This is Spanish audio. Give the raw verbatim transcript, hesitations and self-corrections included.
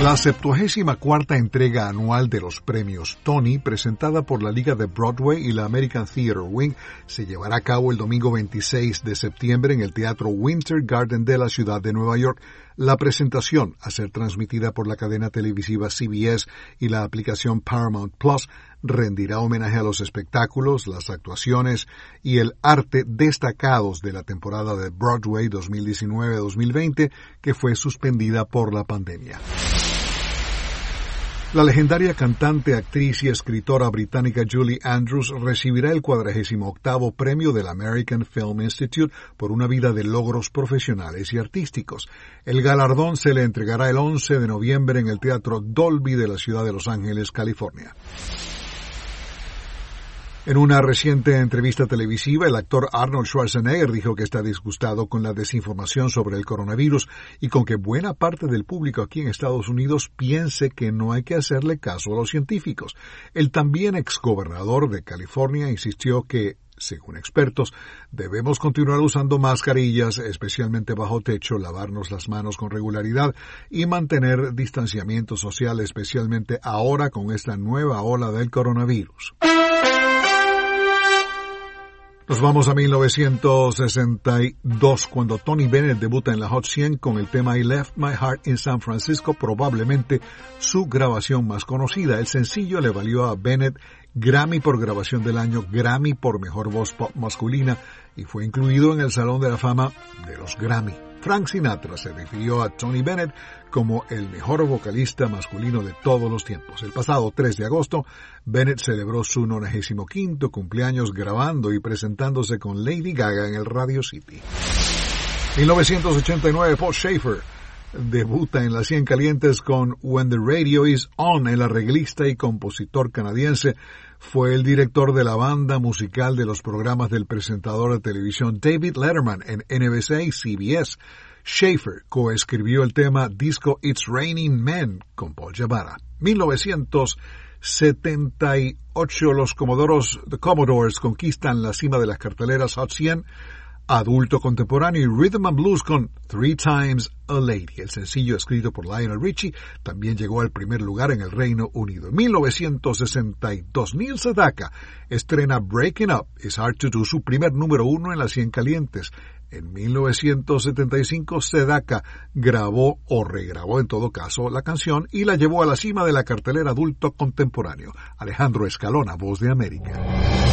La septuagésima cuarta entrega anual de los premios Tony, presentada por la Liga de Broadway y la American Theatre Wing, se llevará a cabo el domingo veintiséis de septiembre en el Teatro Winter Garden de la ciudad de Nueva York. La presentación, a ser transmitida por la cadena televisiva C B S y la aplicación Paramount Plus, rendirá homenaje a los espectáculos, las actuaciones y el arte destacados de la temporada de Broadway dos mil diecinueve dos mil veinte, que fue suspendida por la pandemia. La legendaria cantante, actriz y escritora británica Julie Andrews recibirá el cuadragésimo octavo premio del American Film Institute por una vida de logros profesionales y artísticos. El galardón se le entregará el once de noviembre en el Teatro Dolby de la ciudad de Los Ángeles, California. En una reciente entrevista televisiva, el actor Arnold Schwarzenegger dijo que está disgustado con la desinformación sobre el coronavirus y con que buena parte del público aquí en Estados Unidos piense que no hay que hacerle caso a los científicos. El también exgobernador de California insistió que, según expertos, debemos continuar usando mascarillas, especialmente bajo techo, lavarnos las manos con regularidad y mantener distanciamiento social, especialmente ahora con esta nueva ola del coronavirus. Nos vamos a mil novecientos sesenta y dos, cuando Tony Bennett debuta en la Hot cien con el tema I Left My Heart in San Francisco, probablemente su grabación más conocida. El sencillo le valió a Bennett Grammy por grabación del año, Grammy por mejor voz pop masculina y fue incluido en el Salón de la Fama de los Grammy. Frank Sinatra se refirió a Tony Bennett como el mejor vocalista masculino de todos los tiempos. El pasado tres de agosto, Bennett celebró su nonagésimo quinto cumpleaños grabando y presentándose con Lady Gaga en el Radio City. mil novecientos ochenta y nueve, Paul Schaefer debuta en las cien calientes con When the Radio Is On. El arreglista y compositor canadiense fue el director de la banda musical de los programas del presentador de televisión David Letterman en N B C y C B S. Schaefer coescribió el tema Disco It's Raining Men con Paul Jabara. mil novecientos setenta y ocho, los Comodoros, The Commodores conquistan la cima de las carteleras Hot cien, adulto contemporáneo y Rhythm and Blues con Three Times a Lady. El sencillo escrito por Lionel Richie también llegó al primer lugar en el Reino Unido. En mil novecientos sesenta y dos, Neil Sedaka estrena Breaking Up Is Hard to Do, su primer número uno en las cien calientes. En mil novecientos setenta y cinco, Sedaka grabó o regrabó en todo caso la canción y la llevó a la cima de la cartelera adulto contemporáneo. Alejandro Escalona, Voz de América.